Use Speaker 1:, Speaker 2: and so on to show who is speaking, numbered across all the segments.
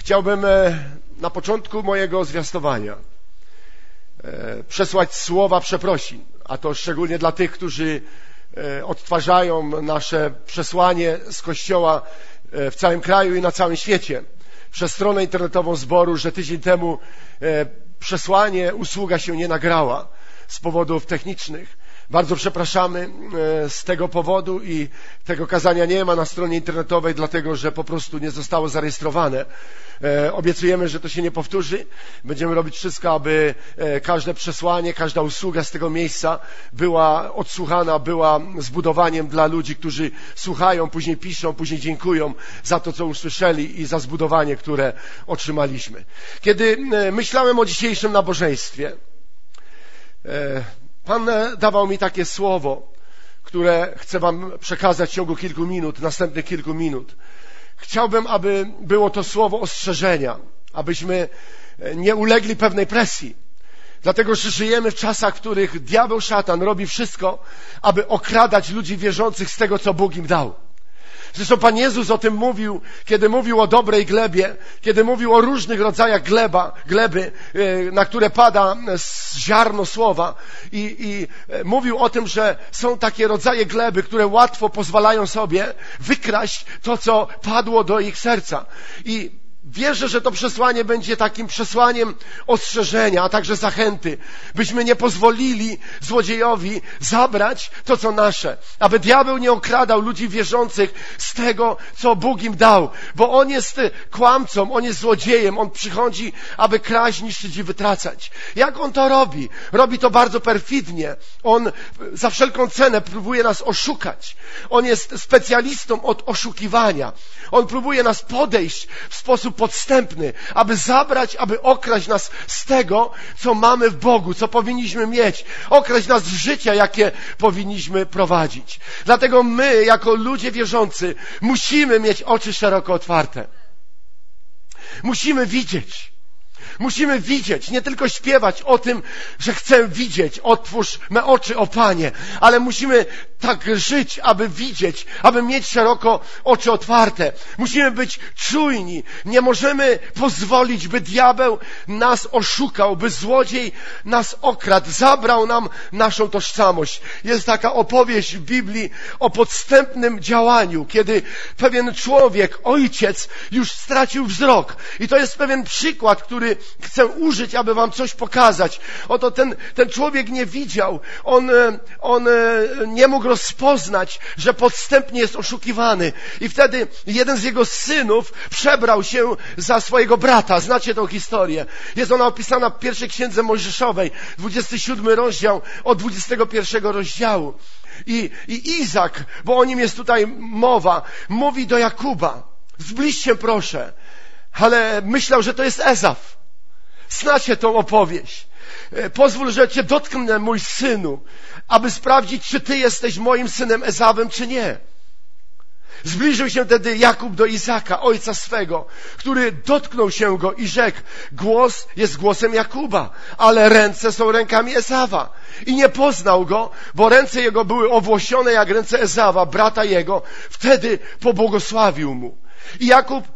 Speaker 1: Chciałbym na początku mojego zwiastowania przesłać słowa przeprosin, a to szczególnie dla tych, którzy odtwarzają nasze przesłanie z Kościoła w całym kraju i na całym świecie przez stronę internetową zboru, że tydzień temu przesłanie, usługa się nie nagrała z powodów technicznych. Bardzo przepraszamy z tego powodu i tego kazania nie ma na stronie internetowej, dlatego że po prostu nie zostało zarejestrowane. Obiecujemy, że to się nie powtórzy. Będziemy robić wszystko, aby każde przesłanie, każda usługa z tego miejsca była odsłuchana, była zbudowaniem dla ludzi, którzy słuchają, później piszą, później dziękują za to, co usłyszeli i za zbudowanie, które otrzymaliśmy. Kiedy myślałem o dzisiejszym nabożeństwie, Pan dawał mi takie słowo, które chcę Wam przekazać w ciągu kilku minut, następnych kilku minut. Chciałbym, aby było to słowo ostrzeżenia, abyśmy nie ulegli pewnej presji. Dlatego, że żyjemy w czasach, w których diabeł, szatan robi wszystko, aby okradać ludzi wierzących z tego, co Bóg im dał. Zresztą Pan Jezus o tym mówił, kiedy mówił o dobrej glebie, kiedy mówił o różnych rodzajach gleby, na które pada ziarno słowa i mówił o tym, że są takie rodzaje gleby, które łatwo pozwalają sobie wykraść to, co padło do ich serca. I wierzę, że to przesłanie będzie takim przesłaniem ostrzeżenia, a także zachęty, byśmy nie pozwolili złodziejowi zabrać to, co nasze, aby diabeł nie okradał ludzi wierzących z tego, co Bóg im dał, bo on jest kłamcą, on jest złodziejem, on przychodzi, aby kraść, niszczyć i wytracać. Jak on to robi? Robi to bardzo perfidnie. On za wszelką cenę próbuje nas oszukać. On jest specjalistą od oszukiwania. On próbuje nas podejść w sposób podstępny, aby zabrać, aby okraść nas z tego, co mamy w Bogu, co powinniśmy mieć, okraść nas z życia, jakie powinniśmy prowadzić. Dlatego my, jako ludzie wierzący, musimy mieć oczy szeroko otwarte. Musimy widzieć, nie tylko śpiewać o tym, że chcę widzieć, otwórz me oczy, o Panie, ale musimy tak żyć, aby widzieć, aby mieć szeroko oczy otwarte. Musimy być czujni. Nie możemy pozwolić, by diabeł nas oszukał, by złodziej nas okradł, zabrał nam naszą tożsamość. Jest taka opowieść w Biblii o podstępnym działaniu, kiedy pewien człowiek, ojciec, już stracił wzrok. I to jest pewien przykład, który chcę użyć, aby wam coś pokazać. Oto ten człowiek nie widział. On nie mógł rozpoznać, że podstępnie jest oszukiwany. I wtedy jeden z jego synów przebrał się za swojego brata. Znacie tą historię. Jest ona opisana w pierwszej księdze Mojżeszowej, 27 rozdział, od 21 rozdziału. I Izak, bo o nim jest tutaj mowa, mówi do Jakuba: zbliż się proszę. Ale myślał, że to jest Ezaf. Znacie tą opowieść. Pozwól, że Cię dotknę, mój synu, aby sprawdzić, czy Ty jesteś moim synem Ezawem, czy nie. Zbliżył się wtedy Jakub do Izaka, ojca swego, który dotknął się go i rzekł: głos jest głosem Jakuba, ale ręce są rękami Ezawa. I nie poznał go, bo ręce jego były owłosione jak ręce Ezawa, brata jego. Wtedy pobłogosławił mu. I Jakub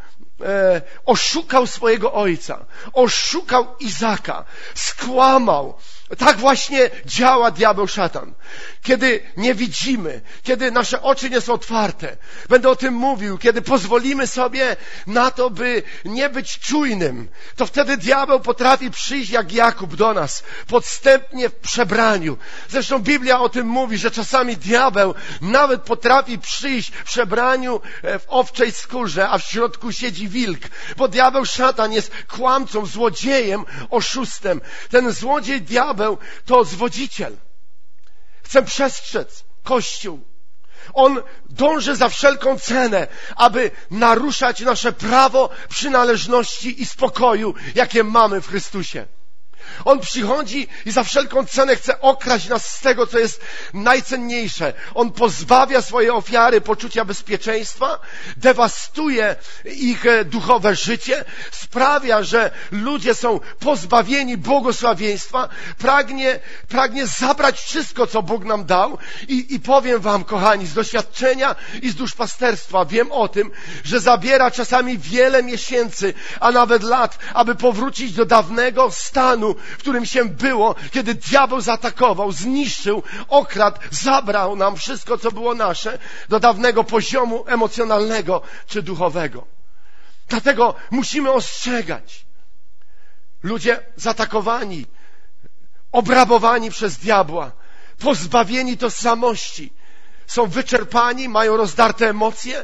Speaker 1: oszukał swojego ojca, oszukał Izaka, skłamał. Tak właśnie działa diabeł, szatan. Kiedy nie widzimy, kiedy nasze oczy nie są otwarte, będę o tym mówił, kiedy pozwolimy sobie na to, by nie być czujnym, to wtedy diabeł potrafi przyjść jak Jakub do nas, podstępnie w przebraniu. Zresztą Biblia o tym mówi, że czasami diabeł nawet potrafi przyjść w przebraniu w owczej skórze, a w środku siedzi wilk, bo diabeł, szatan jest kłamcą, złodziejem, oszustem. Ten złodziej, diabeł, to zwodziciel. Chcę przestrzec Kościół. On dąży za wszelką cenę, aby naruszać nasze prawo przynależności i spokoju, jakie mamy w Chrystusie. On przychodzi i za wszelką cenę chce okraść nas z tego, co jest najcenniejsze. On pozbawia swojej ofiary poczucia bezpieczeństwa, dewastuje ich duchowe życie, sprawia, że ludzie są pozbawieni błogosławieństwa, pragnie zabrać wszystko, co Bóg nam dał. I powiem wam, kochani, z doświadczenia i z duszpasterstwa wiem o tym, że zabiera czasami wiele miesięcy, a nawet lat, aby powrócić do dawnego stanu, w którym się było, kiedy diabeł zaatakował, zniszczył, okradł, zabrał nam wszystko, co było nasze, do dawnego poziomu emocjonalnego czy duchowego. Dlatego musimy ostrzegać. Ludzie zaatakowani, obrabowani przez diabła, pozbawieni tożsamości, są wyczerpani, mają rozdarte emocje,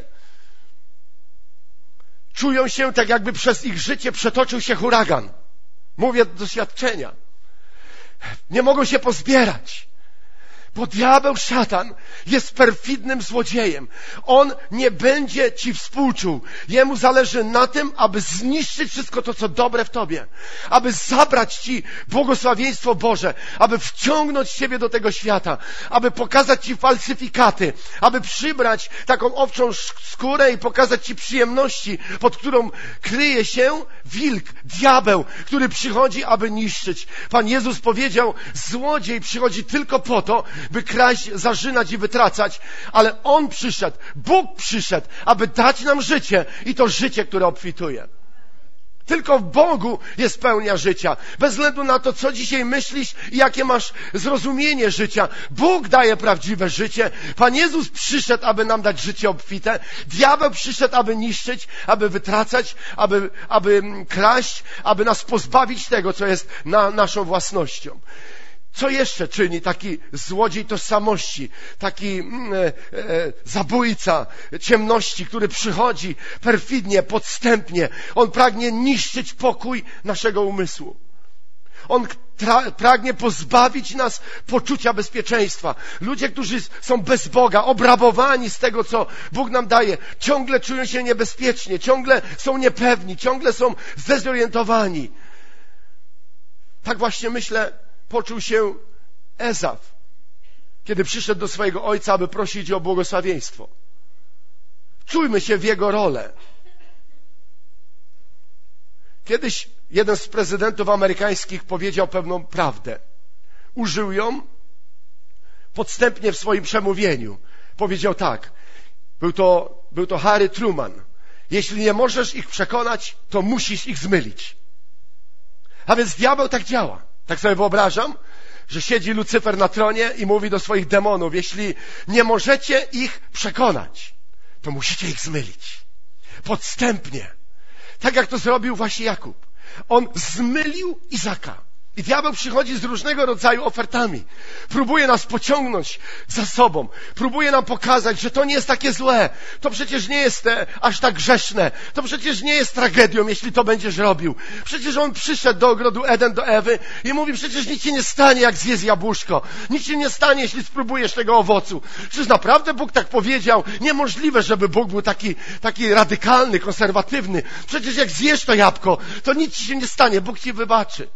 Speaker 1: czują się tak, jakby przez ich życie przetoczył się huragan. Mówię z doświadczenia. Nie mogą się pozbierać. Bo diabeł, szatan, jest perfidnym złodziejem. On nie będzie ci współczuł. Jemu zależy na tym, aby zniszczyć wszystko to, co dobre w tobie. Aby zabrać ci błogosławieństwo Boże. Aby wciągnąć ciebie do tego świata. Aby pokazać ci falsyfikaty. Aby przybrać taką owczą skórę i pokazać ci przyjemności, pod którą kryje się wilk, diabeł, który przychodzi, aby niszczyć. Pan Jezus powiedział, złodziej przychodzi tylko po to, by kraść, zarzynać i wytracać, ale On przyszedł, Bóg przyszedł, aby dać nam życie i to życie, które obfituje. Tylko w Bogu jest pełnia życia. Bez względu na to, co dzisiaj myślisz i jakie masz zrozumienie życia. Bóg daje prawdziwe życie. Pan Jezus przyszedł, aby nam dać życie obfite. Diabeł przyszedł, aby niszczyć, aby wytracać, aby kraść, aby nas pozbawić tego, co jest naszą własnością. Co jeszcze czyni taki złodziej tożsamości, taki zabójca ciemności, który przychodzi perfidnie, podstępnie. On pragnie niszczyć pokój naszego umysłu. On pragnie pozbawić nas poczucia bezpieczeństwa. Ludzie, którzy są bez Boga, obrabowani z tego, co Bóg nam daje, ciągle czują się niebezpiecznie, ciągle są niepewni, ciągle są zdezorientowani. Tak właśnie myślę, poczuł się Ezaf, kiedy przyszedł do swojego ojca, aby prosić o błogosławieństwo. Czujmy się w jego rolę. Kiedyś jeden z prezydentów amerykańskich powiedział pewną prawdę. Użył ją podstępnie w swoim przemówieniu. Powiedział tak. Był to Harry Truman. Jeśli nie możesz ich przekonać, to musisz ich zmylić. A więc diabeł tak działa. Tak sobie wyobrażam, że siedzi Lucyfer na tronie i mówi do swoich demonów, jeśli nie możecie ich przekonać, to musicie ich zmylić. Podstępnie. Tak jak to zrobił właśnie Jakub. On zmylił Izaka. I diabeł przychodzi z różnego rodzaju ofertami. Próbuje nas pociągnąć za sobą. Próbuje nam pokazać, że to nie jest takie złe. To przecież nie jest aż tak grzeszne. To przecież nie jest tragedią, jeśli to będziesz robił. Przecież on przyszedł do ogrodu Eden, do Ewy i mówi, przecież nic ci nie stanie, jak zjesz jabłuszko. Nic ci nie stanie, jeśli spróbujesz tego owocu. Przecież naprawdę Bóg tak powiedział. Niemożliwe, żeby Bóg był taki radykalny, konserwatywny. Przecież jak zjesz to jabłko, to nic ci się nie stanie. Bóg ci wybaczy.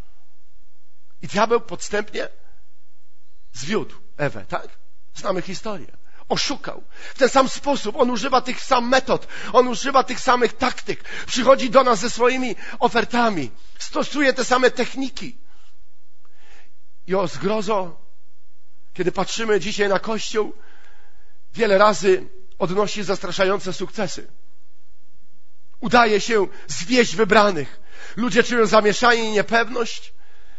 Speaker 1: I diabeł podstępnie zwiódł Ewę, tak? Znamy historię. Oszukał. W ten sam sposób. On używa tych samych metod. On używa tych samych taktyk. Przychodzi do nas ze swoimi ofertami. Stosuje te same techniki. I o zgrozo, kiedy patrzymy dzisiaj na Kościół, wiele razy odnosi zastraszające sukcesy. Udaje się zwieść wybranych. Ludzie czują zamieszanie i niepewność.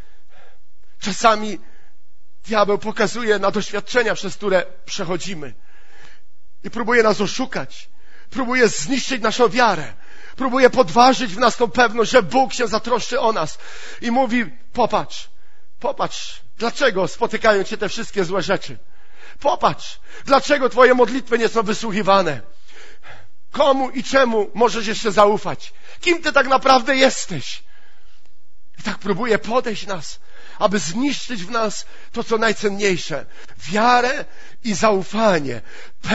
Speaker 1: Czasami diabeł pokazuje na doświadczenia, przez które przechodzimy i próbuje nas oszukać, próbuje zniszczyć naszą wiarę, próbuje podważyć w nas tą pewność, że Bóg się zatroszczy o nas i mówi, popatrz, dlaczego spotykają cię te wszystkie złe rzeczy. Popatrz, dlaczego twoje modlitwy nie są wysłuchiwane. Komu i czemu możesz jeszcze zaufać? Kim ty tak naprawdę jesteś? I tak próbuje podejść nas, aby zniszczyć w nas to, co najcenniejsze. Wiarę i zaufanie.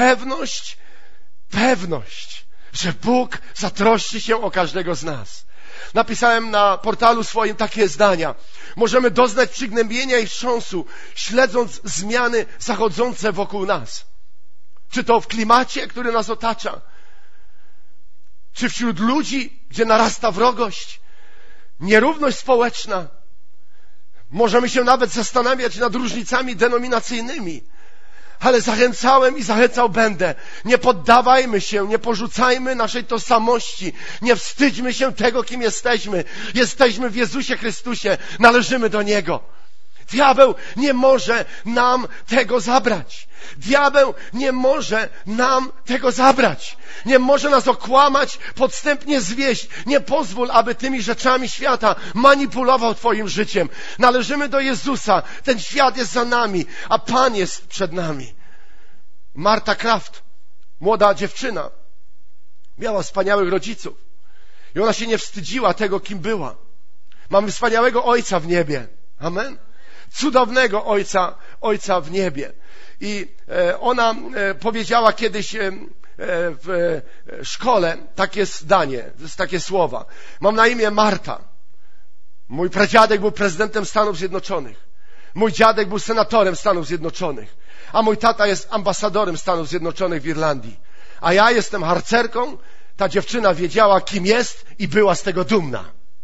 Speaker 1: Pewność, że Bóg zatroszczy się o każdego z nas. Napisałem na portalu swoim takie zdania. Możemy doznać przygnębienia i wstrząsu, śledząc zmiany zachodzące wokół nas. Czy to w klimacie, który nas otacza, czy wśród ludzi, gdzie narasta wrogość, nierówność społeczna. Możemy się nawet zastanawiać nad różnicami denominacyjnymi. Ale zachęcałem i zachęcał będę. Nie poddawajmy się, nie porzucajmy naszej tożsamości. Nie wstydźmy się tego, kim jesteśmy. Jesteśmy w Jezusie Chrystusie. Należymy do Niego. Diabeł nie może nam tego zabrać. Diabeł nie może nam tego zabrać. Nie może nas okłamać, podstępnie zwieść. Nie pozwól, aby tymi rzeczami świata manipulował twoim życiem. Należymy do Jezusa. Ten świat jest za nami, a Pan jest przed nami. Marta Kraft, młoda dziewczyna, miała wspaniałych rodziców. I ona się nie wstydziła tego, kim była. Mamy wspaniałego Ojca w niebie. Amen. Cudownego Ojca w niebie. I ona powiedziała kiedyś w szkole takie zdanie, takie słowa. Mam na imię Marta. Mój pradziadek był prezydentem Stanów Zjednoczonych. Mój dziadek był senatorem Stanów Zjednoczonych. A mój tata jest ambasadorem Stanów Zjednoczonych w Irlandii. A ja jestem harcerką. Ta dziewczyna wiedziała, kim jest i była z tego dumna.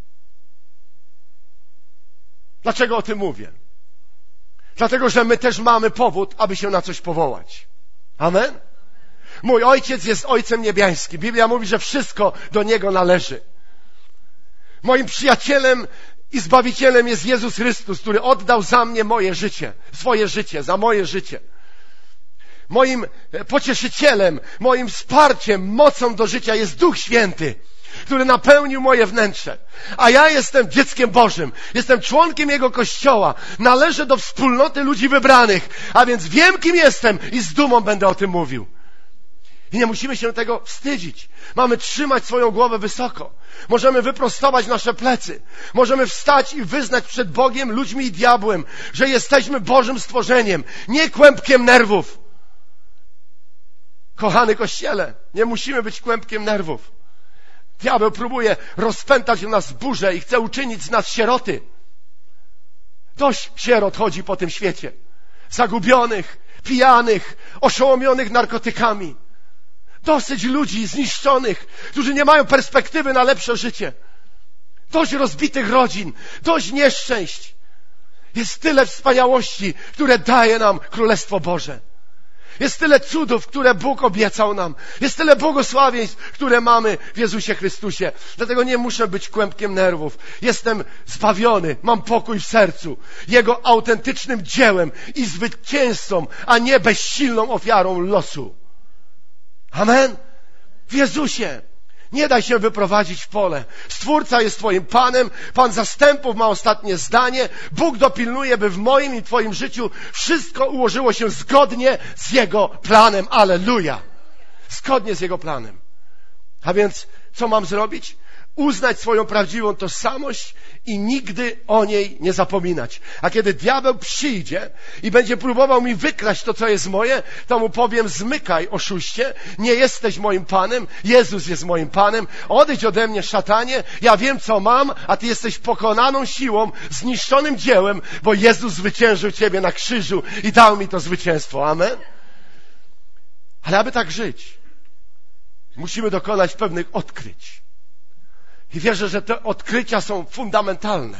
Speaker 1: Dlaczego o tym mówię? Dlatego, że my też mamy powód, aby się na coś powołać. Amen? Mój ojciec jest Ojcem Niebiańskim. Biblia mówi, że wszystko do Niego należy. Moim przyjacielem i Zbawicielem jest Jezus Chrystus, który oddał za mnie moje życie, swoje życie, za moje życie. Moim pocieszycielem, moim wsparciem, mocą do życia jest Duch Święty, który napełnił moje wnętrze. A ja jestem dzieckiem Bożym, jestem członkiem Jego Kościoła, należę do wspólnoty ludzi wybranych, a więc wiem, kim jestem i z dumą będę o tym mówił. I nie musimy się tego wstydzić. Mamy trzymać swoją głowę wysoko. Możemy wyprostować nasze plecy. Możemy wstać i wyznać przed Bogiem, ludźmi i diabłem, że jesteśmy Bożym stworzeniem, nie kłębkiem nerwów. Kochany Kościele, nie musimy być kłębkiem nerwów. Diabeł próbuje rozpętać w nas burzę i chce uczynić z nas sieroty. Dość sierot chodzi po tym świecie. Zagubionych, pijanych, oszołomionych narkotykami. Dosyć ludzi zniszczonych, którzy nie mają perspektywy na lepsze życie. Dość rozbitych rodzin, dość nieszczęść. Jest tyle wspaniałości, które daje nam Królestwo Boże. Jest tyle cudów, które Bóg obiecał nam. Jest tyle błogosławieństw, które mamy w Jezusie Chrystusie. Dlatego nie muszę być kłębkiem nerwów. Jestem zbawiony, mam pokój w sercu. Jego autentycznym dziełem i zwycięzcą, a nie bezsilną ofiarą losu. Amen? W Jezusie. Nie daj się wyprowadzić w pole. Stwórca jest twoim Panem. Pan zastępów ma ostatnie zdanie. Bóg dopilnuje, by w moim i twoim życiu wszystko ułożyło się zgodnie z Jego planem. Alleluja! Zgodnie z Jego planem. A więc co mam zrobić? Uznać swoją prawdziwą tożsamość i nigdy o niej nie zapominać. A kiedy diabeł przyjdzie i będzie próbował mi wykraść to, co jest moje, to mu powiem: zmykaj, oszuście, nie jesteś moim Panem, Jezus jest moim Panem, odejdź ode mnie, szatanie, ja wiem, co mam, a ty jesteś pokonaną siłą, zniszczonym dziełem, bo Jezus zwyciężył ciebie na krzyżu i dał mi to zwycięstwo. Amen? Ale aby tak żyć, musimy dokonać pewnych odkryć. I wierzę, że te odkrycia są fundamentalne.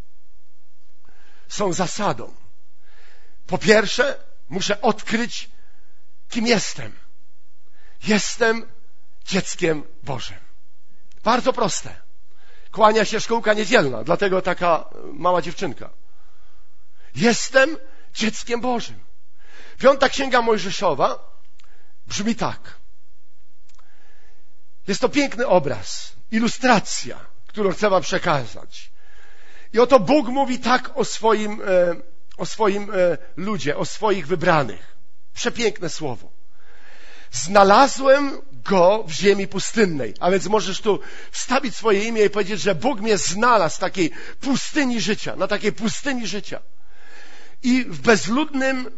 Speaker 1: Są zasadą. Po pierwsze, muszę odkryć, kim jestem. Jestem dzieckiem Bożym. Bardzo proste. Kłania się szkółka niedzielna, dlatego taka mała dziewczynka. Jestem dzieckiem Bożym. 5. Księga Mojżeszowa brzmi tak. Jest to piękny obraz, ilustracja, którą chcę wam przekazać. I oto Bóg mówi tak o swoim ludzie, o swoich wybranych. Przepiękne słowo. Znalazłem go w ziemi pustynnej. A więc możesz tu wstawić swoje imię i powiedzieć, że Bóg mnie znalazł w takiej pustyni życia, na takiej pustyni życia. I w bezludnym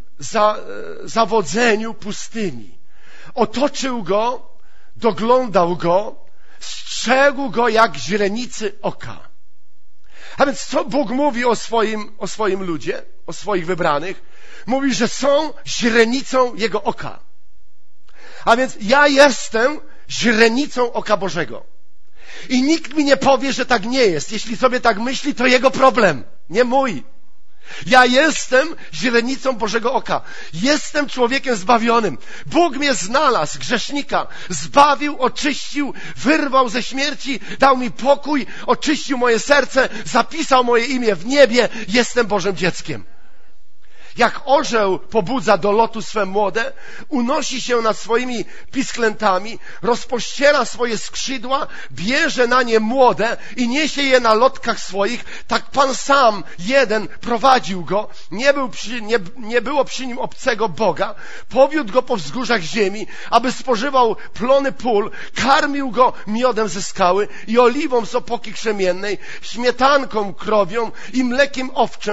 Speaker 1: zawodzeniu pustyni. Otoczył go, doglądał go, strzegł go jak źrenicy oka. A więc co Bóg mówi o swoim ludzie, o swoich wybranych? Mówi, że są źrenicą Jego oka. A więc ja jestem źrenicą oka Bożego. I nikt mi nie powie, że tak nie jest. Jeśli sobie tak myśli, to jego problem, nie mój. Ja jestem źrenicą Bożego oka. Jestem człowiekiem zbawionym. Bóg mnie znalazł, grzesznika. Zbawił, oczyścił, wyrwał ze śmierci, dał mi pokój, oczyścił moje serce, zapisał moje imię w niebie. Jestem Bożym dzieckiem. Jak orzeł pobudza do lotu swe młode, unosi się nad swoimi pisklętami, rozpościera swoje skrzydła, bierze na nie młode i niesie je na lotkach swoich, tak Pan sam jeden prowadził go, nie było przy nim obcego Boga, powiódł go po wzgórzach ziemi, aby spożywał plony pól, karmił go miodem ze skały i oliwą z opoki krzemiennej, śmietanką krowią i mlekiem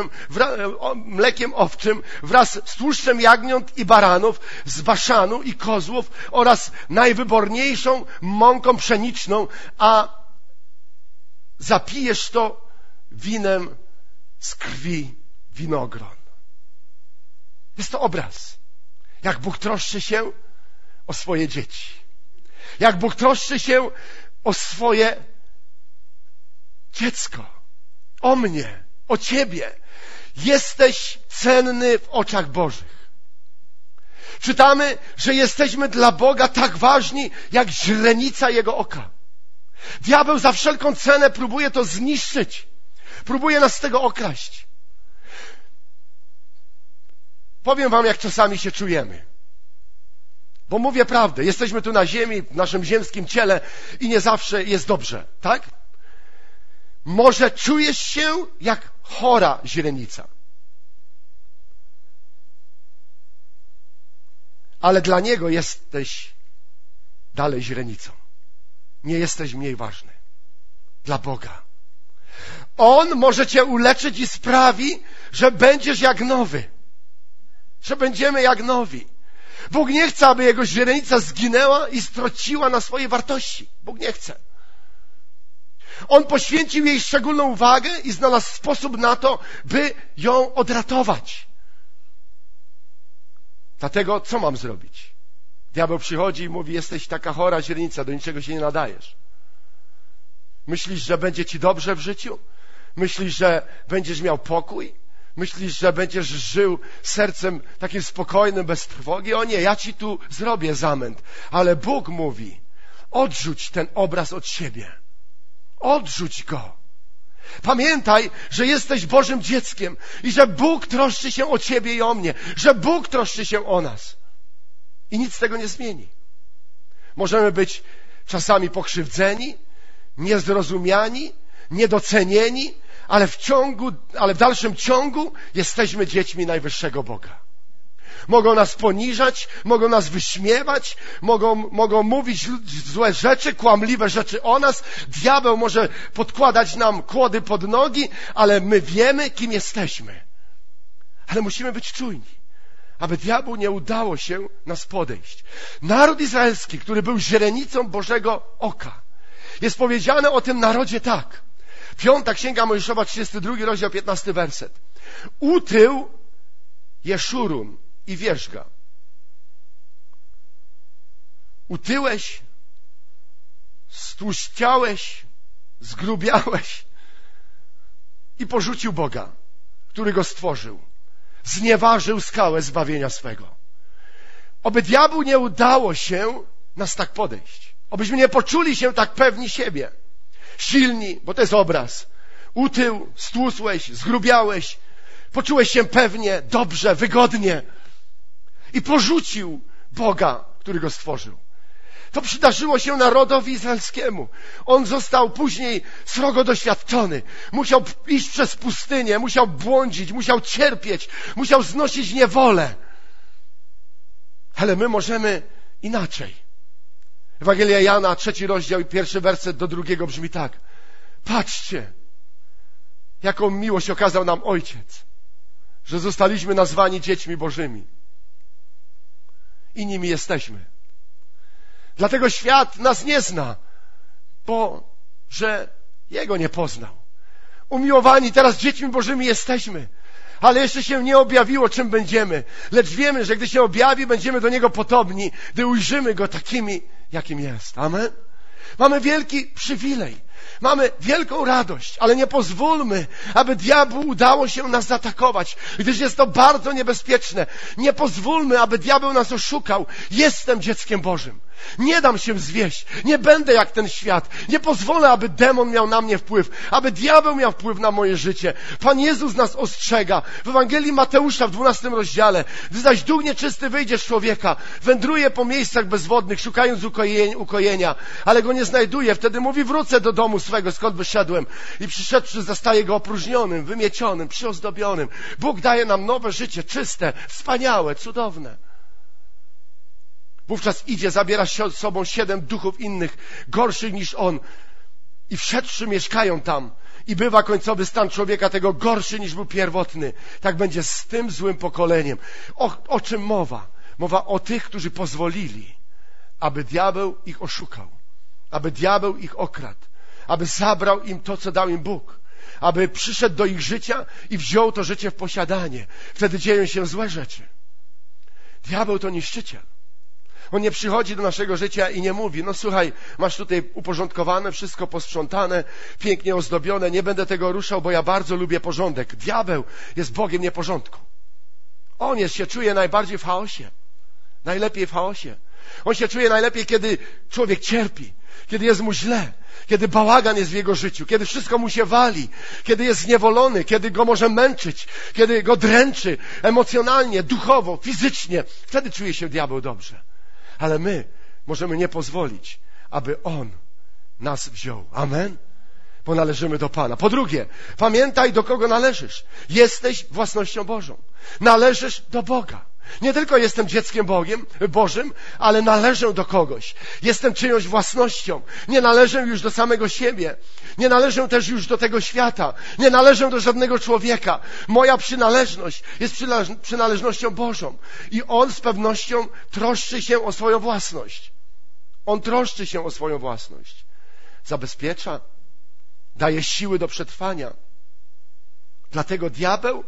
Speaker 1: owczym, wraz z tłuszczem jagniąt i baranów, z Baszanu i kozłów oraz najwyborniejszą mąką pszeniczną, a zapijesz to winem z krwi winogron. Jest to obraz, jak Bóg troszczy się o swoje dzieci. Jak Bóg troszczy się o swoje dziecko. O mnie, o ciebie. Jesteś cenny w oczach Bożych. Czytamy, że jesteśmy dla Boga tak ważni, jak źrenica Jego oka. Diabeł za wszelką cenę próbuje to zniszczyć. Próbuje nas z tego okraść. Powiem wam, jak czasami się czujemy. Bo mówię prawdę. Jesteśmy tu na ziemi, w naszym ziemskim ciele i nie zawsze jest dobrze. Tak? Może czujesz się jak chora źrenica. Ale dla Niego jesteś dalej źrenicą. Nie jesteś mniej ważny. Dla Boga. On może cię uleczyć i sprawi, że będziesz jak nowy. Że będziemy jak nowi. Bóg nie chce, aby Jego źrenica zginęła i straciła na swojej wartości. Bóg nie chce. On poświęcił jej szczególną uwagę i znalazł sposób na to, by ją odratować. Dlatego co mam zrobić? Diabeł przychodzi i mówi, jesteś taka chora źrenica, do niczego się nie nadajesz. Myślisz, że będzie ci dobrze w życiu? Myślisz, że będziesz miał pokój? Myślisz, że będziesz żył sercem takim spokojnym, bez trwogi? O nie, ja ci tu zrobię zamęt. Ale Bóg mówi, odrzuć ten obraz od siebie. Odrzuć go. Pamiętaj, że jesteś Bożym dzieckiem i że Bóg troszczy się o ciebie i o mnie. Że Bóg troszczy się o nas. I nic tego nie zmieni. Możemy być czasami pokrzywdzeni, niezrozumiani, niedocenieni, ale w dalszym ciągu jesteśmy dziećmi najwyższego Boga. Mogą nas poniżać, mogą nas wyśmiewać, mogą mówić złe rzeczy, kłamliwe rzeczy o nas. Diabeł może podkładać nam kłody pod nogi, ale my wiemy, kim jesteśmy. Ale musimy być czujni, aby diabłu nie udało się nas podejść. Naród izraelski, który był źrenicą Bożego oka. Jest powiedziane o tym narodzie tak. 5. Księga Mojżeszowa, 32 rozdział, 15 werset. Utył Jeszurun i wierzga. Utyłeś, stłuszczałeś, zgrubiałeś i porzucił Boga, który go stworzył. Znieważył skałę zbawienia swego. Oby diabłu nie udało się nas tak podejść. Obyśmy nie poczuli się tak pewni siebie. Silni, bo to jest obraz. Utył, stłusłeś, zgrubiałeś, poczułeś się pewnie, dobrze, wygodnie i porzucił Boga, który go stworzył. To przydarzyło się narodowi izraelskiemu. On został później srogo doświadczony. Musiał iść przez pustynię, musiał błądzić, musiał cierpieć, musiał znosić niewolę. Ale my możemy inaczej. Ewangelia Jana, 3 rozdział i 1 werset do 2 brzmi tak. Patrzcie, jaką miłość okazał nam Ojciec, że zostaliśmy nazwani dziećmi Bożymi. I nimi jesteśmy. Dlatego świat nas nie zna, bo że Jego nie poznał. Umiłowani, teraz dziećmi Bożymi jesteśmy, ale jeszcze się nie objawiło, czym będziemy. Lecz wiemy, że gdy się objawi, będziemy do Niego podobni, gdy ujrzymy Go takimi, jakim jest. Amen? Mamy wielki przywilej. Mamy wielką radość, ale nie pozwólmy, aby diabłu udało się nas zaatakować, gdyż jest to bardzo niebezpieczne. Nie pozwólmy, aby diabeł nas oszukał. Jestem dzieckiem Bożym. Nie dam się zwieść. Nie będę jak ten świat. Nie pozwolę, aby demon miał na mnie wpływ, aby diabeł miał wpływ na moje życie. Pan Jezus nas ostrzega. W Ewangelii Mateusza w 12 rozdziale. Gdy zaś duch nieczysty wyjdzie z człowieka, wędruje po miejscach bezwodnych, szukając ukojenia, ale go nie znajduje. Wtedy mówi, wrócę do domu swego, skąd wyszedłem. I przyszedłszy, zastaje go opróżnionym, wymiecionym, przyozdobionym. Bóg daje nam nowe życie, czyste, wspaniałe, cudowne. Wówczas idzie, zabiera z sobą 7 duchów innych, gorszych niż on. I wszedłszy mieszkają tam. I bywa końcowy stan człowieka tego gorszy niż był pierwotny. Tak będzie z tym złym pokoleniem. O czym mowa? Mowa o tych, którzy pozwolili, aby diabeł ich oszukał. Aby diabeł ich okradł. Aby zabrał im to, co dał im Bóg. Aby przyszedł do ich życia i wziął to życie w posiadanie. Wtedy dzieją się złe rzeczy. Diabeł to niszczyciel. On nie przychodzi do naszego życia i nie mówi, no słuchaj, masz tutaj uporządkowane, wszystko posprzątane, pięknie ozdobione, nie będę tego ruszał, bo ja bardzo lubię porządek. Diabeł jest Bogiem nieporządku. On się czuje najbardziej w chaosie. Najlepiej w chaosie. On się czuje najlepiej, kiedy człowiek cierpi, kiedy jest mu źle, kiedy bałagan jest w jego życiu, kiedy wszystko mu się wali, kiedy jest zniewolony, kiedy go może męczyć, kiedy go dręczy emocjonalnie, duchowo, fizycznie. Wtedy czuje się diabeł dobrze. Ale my możemy nie pozwolić, aby On nas wziął. Amen? Bo należymy do Pana. Po drugie, pamiętaj, do kogo należysz. Jesteś własnością Bożą. Należysz do Boga. Nie tylko jestem dzieckiem Bożym, ale należę do kogoś. Jestem czyjąś własnością. Nie należę już do samego siebie. Nie należę też już do tego świata. Nie należę do żadnego człowieka. Moja przynależność jest przynależnością Bożą. I On z pewnością troszczy się o swoją własność. On troszczy się o swoją własność. Zabezpiecza. Daje siły do przetrwania. Dlatego diabeł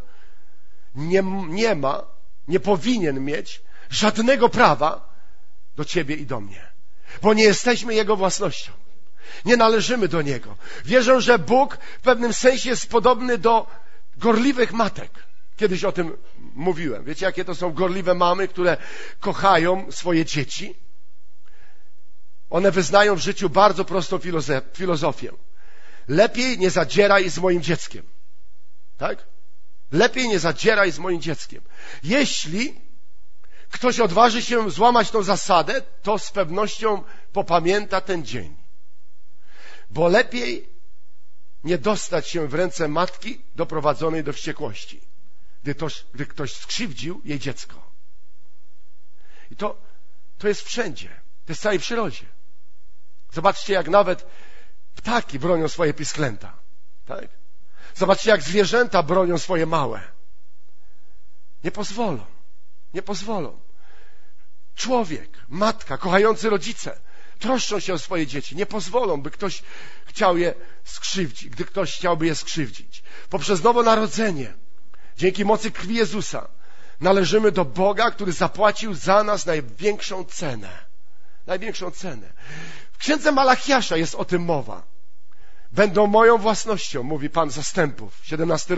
Speaker 1: nie powinien mieć żadnego prawa do ciebie i do mnie. Bo nie jesteśmy Jego własnością. Nie należymy do Niego. Wierzę, że Bóg w pewnym sensie jest podobny do gorliwych matek. Kiedyś o tym mówiłem. Wiecie, jakie to są gorliwe mamy, które kochają swoje dzieci? One wyznają w życiu bardzo prostą filozofię. Lepiej nie zadzieraj z moim dzieckiem. Tak? Lepiej nie zadzieraj z moim dzieckiem. Jeśli ktoś odważy się złamać tą zasadę, to z pewnością popamięta ten dzień. Bo lepiej nie dostać się w ręce matki doprowadzonej do wściekłości, gdy ktoś skrzywdził jej dziecko. I to jest wszędzie. To jest w całej przyrodzie. Zobaczcie, jak nawet ptaki bronią swoje pisklęta. Tak? Zobaczcie, jak zwierzęta bronią swoje małe. Nie pozwolą. Nie pozwolą. Człowiek, matka, kochający rodzice troszczą się o swoje dzieci. Nie pozwolą, by ktoś chciał je skrzywdzić, gdy ktoś chciałby je skrzywdzić. Poprzez nowonarodzenie, dzięki mocy krwi Jezusa, należymy do Boga, który zapłacił za nas największą cenę. Największą cenę. W księdze Malachiasza jest o tym mowa. Będą moją własnością, mówi Pan zastępów. 17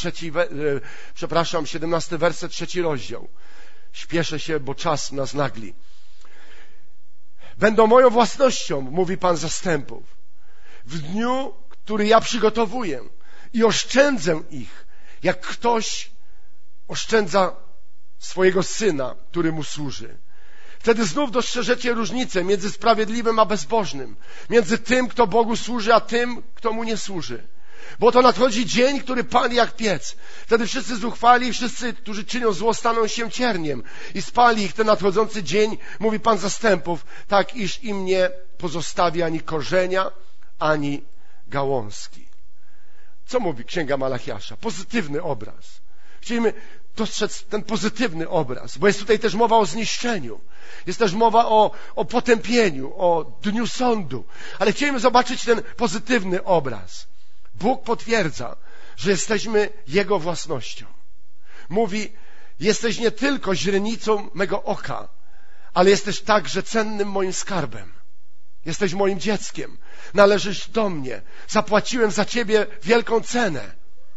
Speaker 1: werset, 3 rozdział. Śpieszę się, bo czas nas nagli. Będą moją własnością, mówi Pan zastępów. W dniu, który ja przygotowuję i oszczędzę ich, jak ktoś oszczędza swojego syna, który mu służy. Wtedy znów dostrzeżecie różnicę między sprawiedliwym a bezbożnym, między tym, kto Bogu służy, a tym, kto Mu nie służy. Bo to nadchodzi dzień, który pali jak piec. Wtedy wszyscy zuchwali i wszyscy, którzy czynią zło, staną się cierniem. I spali ich ten nadchodzący dzień, mówi Pan zastępów, tak iż im nie pozostawi ani korzenia, ani gałązki. Co mówi Księga Malachiasza? Pozytywny obraz. dostrzec ten pozytywny obraz, bo jest tutaj też mowa o zniszczeniu. Jest też mowa o potępieniu, o dniu sądu. Ale chcieliśmy zobaczyć ten pozytywny obraz. Bóg potwierdza, że jesteśmy Jego własnością. Mówi, jesteś nie tylko źrenicą mego oka, ale jesteś także cennym moim skarbem. Jesteś moim dzieckiem. Należysz do mnie. Zapłaciłem za ciebie wielką cenę.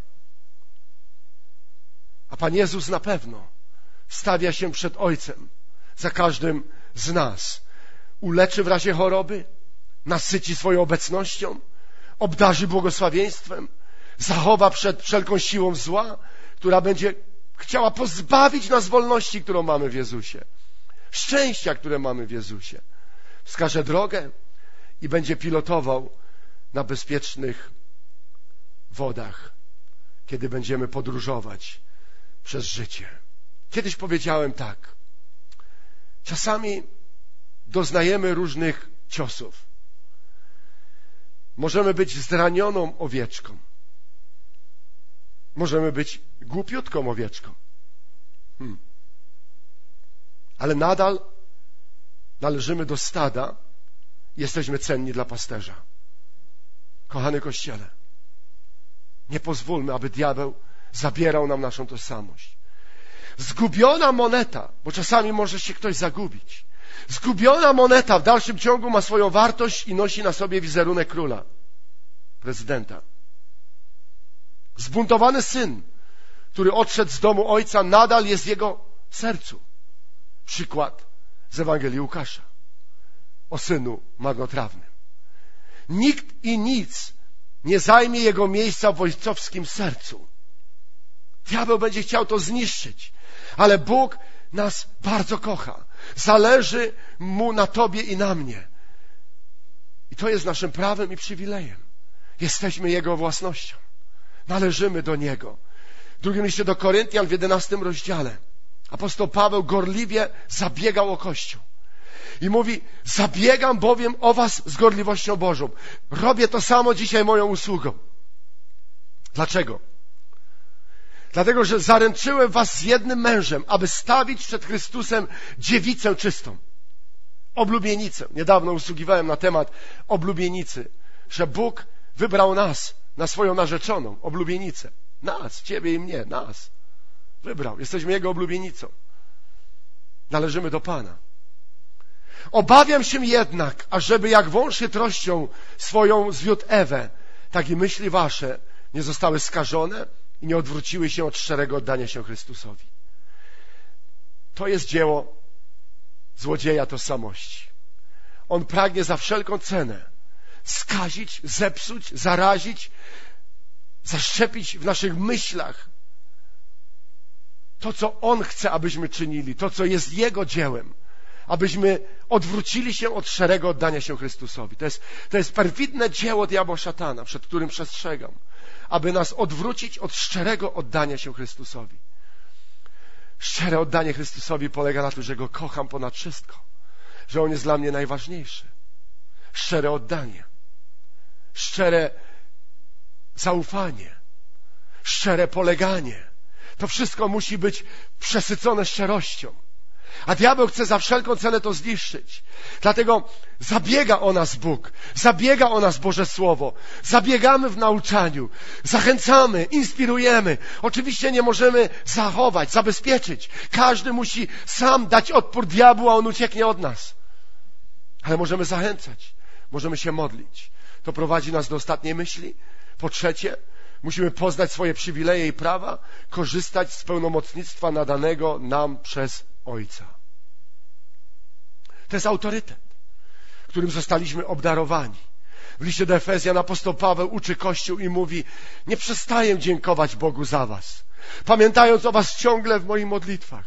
Speaker 1: A Pan Jezus na pewno stawia się przed Ojcem za każdym z nas. Uleczy w razie choroby, nasyci swoją obecnością, obdarzy błogosławieństwem, zachowa przed wszelką siłą zła, która będzie chciała pozbawić nas wolności, którą mamy w Jezusie, szczęścia, które mamy w Jezusie. Wskaże drogę i będzie pilotował na bezpiecznych wodach, kiedy będziemy podróżować przez życie. Kiedyś powiedziałem tak: czasami doznajemy różnych ciosów. Możemy być zranioną owieczką. Możemy być głupiutką owieczką. Ale nadal należymy do stada. Jesteśmy cenni dla pasterza. Kochany Kościele, nie pozwólmy, aby diabeł zabierał nam naszą tożsamość. Zgubiona moneta, bo czasami może się ktoś zagubić. Zgubiona moneta w dalszym ciągu ma swoją wartość i nosi na sobie wizerunek króla, prezydenta. Zbuntowany syn, który odszedł z domu ojca, nadal jest w jego sercu. Przykład z Ewangelii Łukasza o synu marnotrawnym. Nikt i nic nie zajmie jego miejsca w ojcowskim sercu. Diabeł będzie chciał to zniszczyć, ale Bóg nas bardzo kocha. Zależy Mu na tobie i na mnie. I to jest naszym prawem i przywilejem. Jesteśmy Jego własnością. Należymy do Niego. W drugim liście do Koryntian w 11 rozdziale apostoł Paweł gorliwie zabiegał o Kościół. I mówi: zabiegam bowiem o was z gorliwością Bożą. Robię to samo dzisiaj moją usługą. Dlaczego? Dlatego, że zaręczyłem was z jednym mężem, aby stawić przed Chrystusem dziewicę czystą. Oblubienicę. Niedawno usługiwałem na temat oblubienicy, że Bóg wybrał nas na swoją narzeczoną, oblubienicę. Nas, ciebie i mnie, nas. Wybrał. Jesteśmy Jego oblubienicą. Należymy do Pana. Obawiam się jednak, ażeby jak wąż chytrością swoją zwiódł Ewę, tak i myśli wasze nie zostały skażone i nie odwróciły się od szczerego oddania się Chrystusowi. To jest dzieło złodzieja tożsamości. On pragnie za wszelką cenę skazić, zepsuć, zarazić, zaszczepić w naszych myślach to, co On chce, abyśmy czynili, to, co jest Jego dziełem, abyśmy odwrócili się od szczerego oddania się Chrystusowi. To jest perfidne dzieło diabła szatana, przed którym przestrzegam, aby nas odwrócić od szczerego oddania się Chrystusowi. Szczere oddanie Chrystusowi polega na tym, że Go kocham ponad wszystko, że On jest dla mnie najważniejszy. Szczere oddanie, szczere zaufanie, szczere poleganie. To wszystko musi być przesycone szczerością. A diabeł chce za wszelką cenę to zniszczyć. Dlatego zabiega o nas Bóg, zabiega o nas Boże Słowo, zabiegamy w nauczaniu, zachęcamy, inspirujemy. Oczywiście nie możemy zachować, zabezpieczyć. Każdy musi sam dać odpór diabłu, a on ucieknie od nas. Ale możemy zachęcać, możemy się modlić. To prowadzi nas do ostatniej myśli. Po trzecie, musimy poznać swoje przywileje i prawa, korzystać z pełnomocnictwa nadanego nam przez Ojca. To jest autorytet, którym zostaliśmy obdarowani. W liście do Efezjan apostoł Paweł uczy Kościół i mówi: nie przestaję dziękować Bogu za was, pamiętając o was ciągle w moich modlitwach.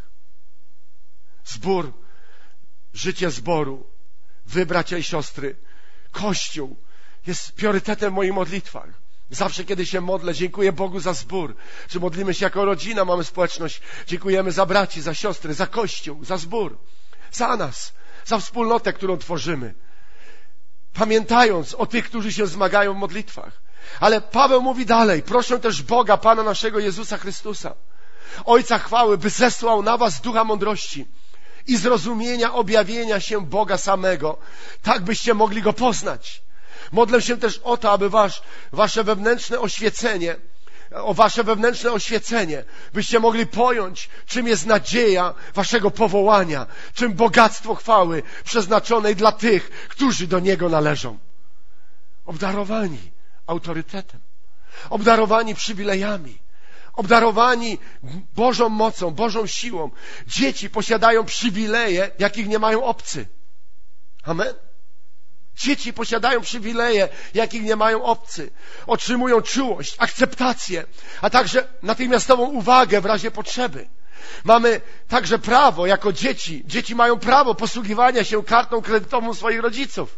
Speaker 1: Zbór, życie zboru, wy, bracia i siostry, Kościół jest priorytetem w moich modlitwach. Zawsze, kiedy się modlę, dziękuję Bogu za zbór. Czy modlimy się jako rodzina, mamy społeczność, dziękujemy za braci, za siostry, za Kościół, za zbór, za nas, za wspólnotę, którą tworzymy. Pamiętając o tych, którzy się zmagają w modlitwach. Ale Paweł mówi dalej: proszę też Boga, Pana naszego Jezusa Chrystusa, Ojca chwały, by zesłał na was ducha mądrości i zrozumienia, objawienia się Boga samego, tak byście mogli Go poznać. Modlę się też o to, aby wasze wewnętrzne oświecenie, byście mogli pojąć, czym jest nadzieja waszego powołania, czym bogactwo chwały przeznaczonej dla tych, którzy do Niego należą. Obdarowani autorytetem, obdarowani przywilejami, obdarowani Bożą mocą, Bożą siłą. Dzieci posiadają przywileje, jakich nie mają obcy. Amen? Dzieci posiadają przywileje, jakich nie mają obcy. Otrzymują czułość, akceptację, a także natychmiastową uwagę w razie potrzeby. Mamy także prawo, jako dzieci mają prawo posługiwania się kartą kredytową swoich rodziców.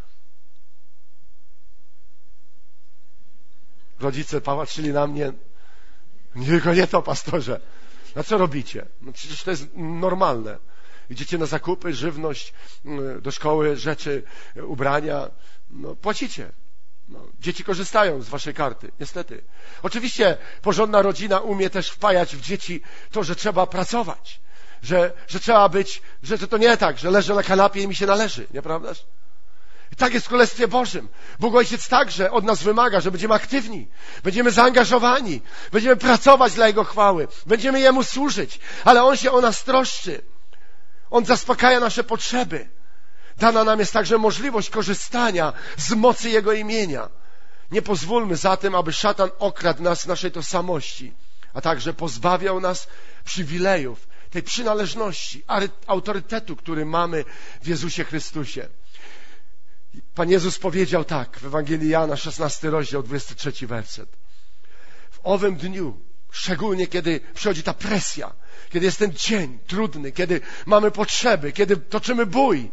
Speaker 1: Rodzice patrzyli na mnie, nie to, pastorze. A co robicie? No przecież to jest normalne. Idziecie na zakupy, żywność, do szkoły, rzeczy, ubrania. No, płacicie. No, dzieci korzystają z waszej karty, niestety. Oczywiście porządna rodzina umie też wpajać w dzieci to, że trzeba pracować. Że trzeba być, że to nie tak, że leżę na kanapie i mi się należy. Nieprawdaż? I tak jest w Królestwie Bożym. Bóg Ojciec także od nas wymaga, że będziemy aktywni, będziemy zaangażowani, będziemy pracować dla Jego chwały, będziemy Jemu służyć, ale On się o nas troszczy. On zaspokaja nasze potrzeby. Dana nam jest także możliwość korzystania z mocy Jego imienia. Nie pozwólmy zatem, aby szatan okradł nas z naszej tożsamości, a także pozbawiał nas przywilejów, tej przynależności, autorytetu, który mamy w Jezusie Chrystusie. Pan Jezus powiedział tak w Ewangelii Jana, 16 rozdział, 23 werset. W owym dniu, szczególnie kiedy przychodzi ta presja, kiedy jest ten dzień trudny, kiedy mamy potrzeby, kiedy toczymy bój,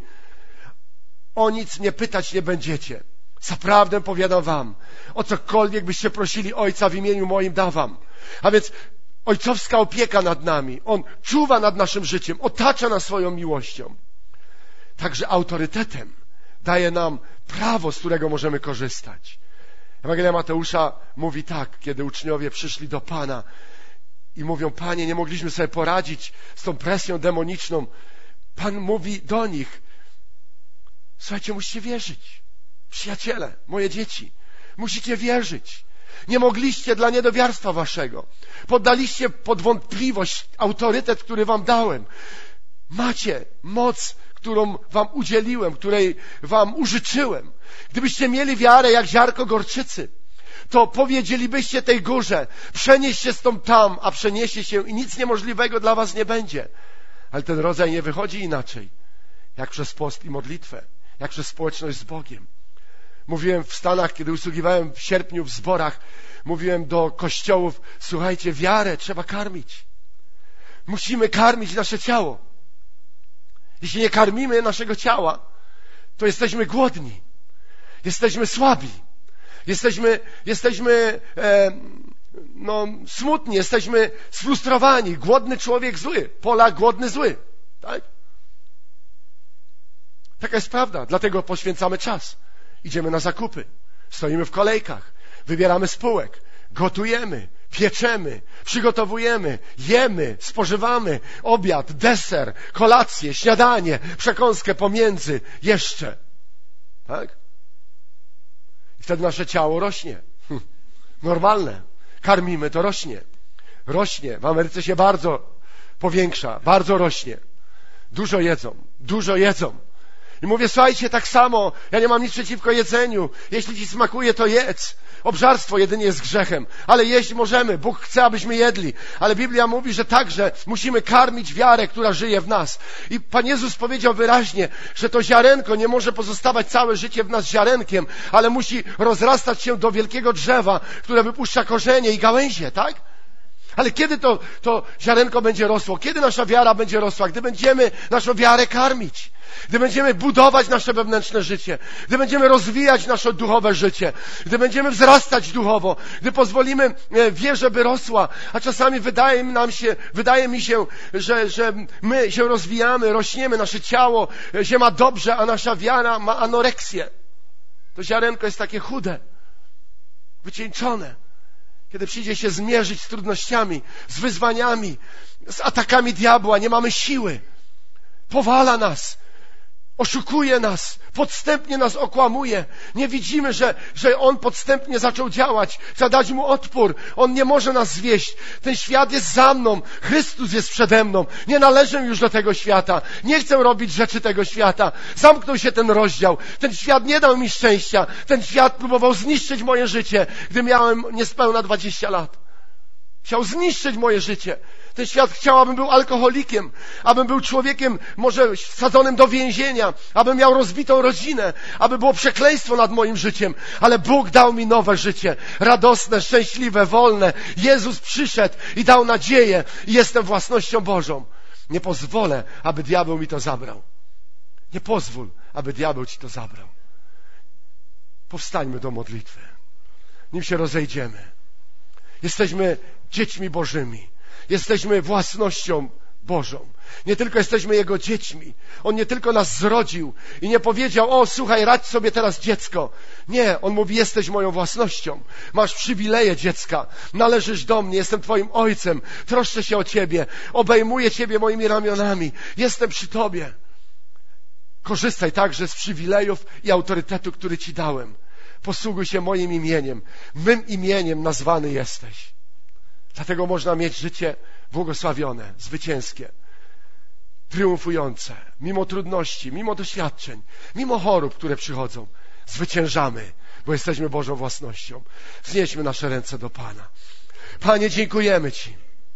Speaker 1: o nic mnie pytać nie będziecie. Zaprawdę powiadam wam, o cokolwiek byście prosili Ojca w imieniu moim da wam. A więc ojcowska opieka nad nami. On czuwa nad naszym życiem, otacza nas swoją miłością. Także autorytetem daje nam prawo, z którego możemy korzystać. Ewangelia Mateusza mówi tak, kiedy uczniowie przyszli do Pana i mówią: Panie, nie mogliśmy sobie poradzić z tą presją demoniczną. Pan mówi do nich: słuchajcie, musicie wierzyć. Przyjaciele, moje dzieci, musicie wierzyć. Nie mogliście dla niedowiarstwa waszego. Poddaliście pod wątpliwość autorytet, który wam dałem. Macie moc, którą wam udzieliłem, której wam użyczyłem. Gdybyście mieli wiarę jak ziarnko gorczycy, to powiedzielibyście tej górze: przenieś się stąd tam, a przeniesie się i nic niemożliwego dla was nie będzie. Ale ten rodzaj nie wychodzi inaczej, jak przez post i modlitwę, jak przez społeczność z Bogiem. Mówiłem w Stanach, kiedy usługiwałem w sierpniu w zborach, mówiłem do kościołów: słuchajcie, wiarę trzeba karmić. Musimy karmić nasze ciało. Jeśli nie karmimy naszego ciała, to jesteśmy głodni, jesteśmy słabi, jesteśmy smutni, jesteśmy sfrustrowani. Głodny człowiek zły, Polak głodny zły. Tak? Taka jest prawda, dlatego poświęcamy czas. Idziemy na zakupy, stoimy w kolejkach, wybieramy spółek, gotujemy, pieczemy, przygotowujemy, jemy, spożywamy obiad, deser, kolację, śniadanie, przekąskę pomiędzy, jeszcze. Tak? I wtedy nasze ciało rośnie. Normalne. Karmimy, to rośnie. Rośnie. W Ameryce się bardzo powiększa, bardzo rośnie. Dużo jedzą. I mówię: słuchajcie, tak samo, ja nie mam nic przeciwko jedzeniu. Jeśli ci smakuje, to jedz. Obżarstwo jedynie jest grzechem, ale jeść możemy. Bóg chce, abyśmy jedli. Ale Biblia mówi, że także musimy karmić wiarę, która żyje w nas. I Pan Jezus powiedział wyraźnie, że to ziarenko nie może pozostawać całe życie w nas ziarenkiem, ale musi rozrastać się do wielkiego drzewa, które wypuszcza korzenie i gałęzie, tak? Ale kiedy to ziarenko będzie rosło? Kiedy nasza wiara będzie rosła? Gdy będziemy naszą wiarę karmić. Gdy będziemy budować nasze wewnętrzne życie, gdy będziemy rozwijać nasze duchowe życie, gdy będziemy wzrastać duchowo, gdy pozwolimy wierze, by rosła, a czasami wydaje mi się, że my się rozwijamy, rośniemy, nasze ciało się ma dobrze, a nasza wiara ma anoreksję. To ziarenko jest takie chude, wycieńczone. kiedy przyjdzie się zmierzyć z trudnościami, z wyzwaniami, z atakami diabła, nie mamy siły. Powala nas, oszukuje nas, podstępnie nas okłamuje. Nie widzimy, że on podstępnie zaczął działać. Trzeba dać mu odpór. On nie może nas zwieść. Ten świat jest za mną. Chrystus jest przede mną. Nie należę już do tego świata. Nie chcę robić rzeczy tego świata. Zamknął się ten rozdział. Ten świat nie dał mi szczęścia. Ten świat próbował zniszczyć moje życie, gdy miałem niespełna 20 lat. Chciał zniszczyć moje życie. Ten świat chciał, abym był alkoholikiem, abym był człowiekiem może wsadzonym do więzienia, abym miał rozbitą rodzinę, aby było przekleństwo nad moim życiem. Ale Bóg dał mi nowe życie, radosne, szczęśliwe, wolne. Jezus przyszedł i dał nadzieję i jestem własnością Bożą. Nie pozwolę, aby diabeł mi to zabrał. Nie pozwól, aby diabeł ci to zabrał. Powstańmy do modlitwy, nim się rozejdziemy. Jesteśmy dziećmi Bożymi. Jesteśmy własnością Bożą. Nie tylko jesteśmy Jego dziećmi. On nie tylko nas zrodził i nie powiedział: o, słuchaj, radź sobie teraz, dziecko. Nie, On mówi: jesteś moją własnością. Masz przywileje dziecka. Należysz do mnie. Jestem Twoim ojcem. Troszczę się o Ciebie. Obejmuję Ciebie moimi ramionami. Jestem przy Tobie. Korzystaj także z przywilejów i autorytetu, który Ci dałem. Posługuj się moim imieniem. Mym imieniem nazwany jesteś. Dlatego można mieć życie błogosławione, zwycięskie, triumfujące. Mimo trudności, mimo doświadczeń, mimo chorób, które przychodzą, zwyciężamy, bo jesteśmy Bożą własnością. Wznieśmy nasze ręce do Pana. Panie, dziękujemy Ci,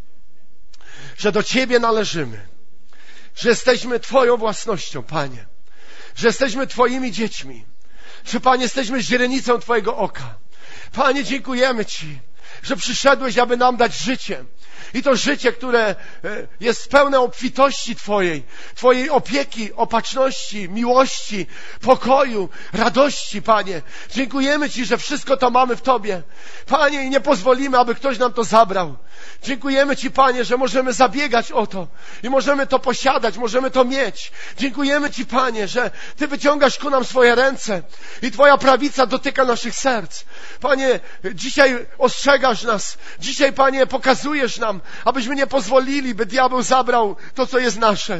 Speaker 1: że do Ciebie należymy, że jesteśmy Twoją własnością, Panie, że jesteśmy Twoimi dziećmi, że, Panie, jesteśmy źrenicą Twojego oka. Panie, dziękujemy Ci, że przyszedłeś, aby nam dać życie. I to życie, które jest pełne obfitości Twojej opieki, opatrzności, miłości, pokoju, radości, Panie. Dziękujemy Ci, że wszystko to mamy w Tobie. Panie, i nie pozwolimy, aby ktoś nam to zabrał. Dziękujemy Ci, Panie, że możemy zabiegać o to i możemy to posiadać, możemy to mieć. Dziękujemy Ci, Panie, że Ty wyciągasz ku nam swoje ręce i Twoja prawica dotyka naszych serc. Panie, dzisiaj ostrzegasz nas. Dzisiaj, Panie, pokazujesz nam, abyśmy nie pozwolili, by diabeł zabrał to, co jest nasze.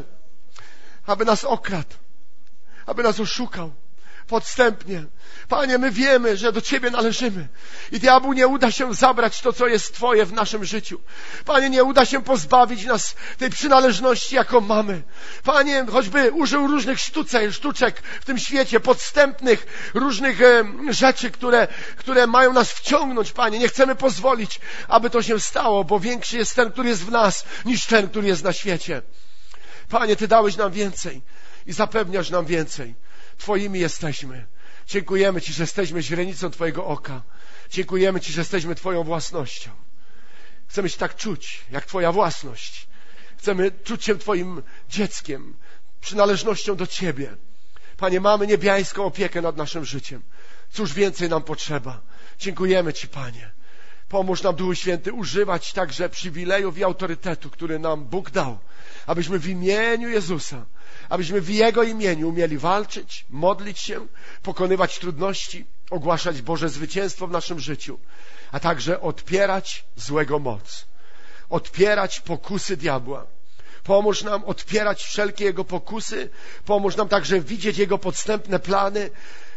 Speaker 1: Aby nas okradł. Aby nas oszukał. Podstępnie. Panie, my wiemy, że do Ciebie należymy. I diabłu nie uda się zabrać to, co jest Twoje w naszym życiu. Panie, nie uda się pozbawić nas tej przynależności, jaką mamy. Panie, choćby użył różnych sztuczek w tym świecie, podstępnych, różnych rzeczy, które mają nas wciągnąć, Panie. Nie chcemy pozwolić, aby to się stało, bo większy jest ten, który jest w nas, niż ten, który jest na świecie. Panie, Ty dałeś nam więcej i zapewniasz nam więcej. Twoimi jesteśmy. Dziękujemy Ci, że jesteśmy źrenicą Twojego oka. Dziękujemy Ci, że jesteśmy Twoją własnością. Chcemy się tak czuć, jak Twoja własność. Chcemy czuć się Twoim dzieckiem, przynależnością do Ciebie. Panie, mamy niebiańską opiekę nad naszym życiem. Cóż więcej nam potrzeba? Dziękujemy Ci, Panie. Pomóż nam, Duchu Święty, używać także przywilejów i autorytetu, który nam Bóg dał, abyśmy w imieniu Jezusa, abyśmy w Jego imieniu umieli walczyć, modlić się, pokonywać trudności, ogłaszać Boże zwycięstwo w naszym życiu, a także odpierać złego moc, odpierać pokusy diabła. Pomóż nam odpierać wszelkie jego pokusy, pomóż nam także widzieć jego podstępne plany.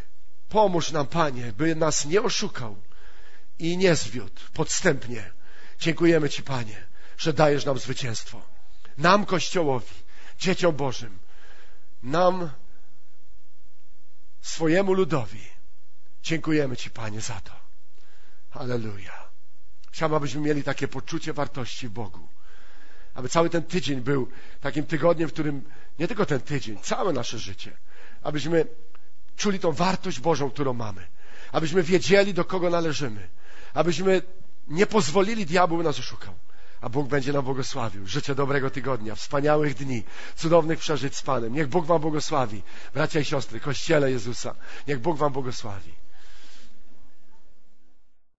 Speaker 1: Pomóż nam, Panie, by nas nie oszukał i nie zwiódł podstępnie. Dziękujemy Ci, Panie, że dajesz nam zwycięstwo. Nam, Kościołowi, dzieciom Bożym, nam, swojemu ludowi. Dziękujemy Ci, Panie, za to. Halleluja. Chciałbym, abyśmy mieli takie poczucie wartości w Bogu. Aby cały ten tydzień był takim tygodniem, w którym nie tylko ten tydzień, całe nasze życie, abyśmy czuli tą wartość Bożą, którą mamy. Abyśmy wiedzieli, do kogo należymy. Abyśmy nie pozwolili diabłu nas oszukał. A Bóg będzie nam błogosławił. Życzę dobrego tygodnia, wspaniałych dni, cudownych przeżyć z Panem. Niech Bóg wam błogosławi. Bracia i siostry, Kościele Jezusa, niech Bóg wam błogosławi.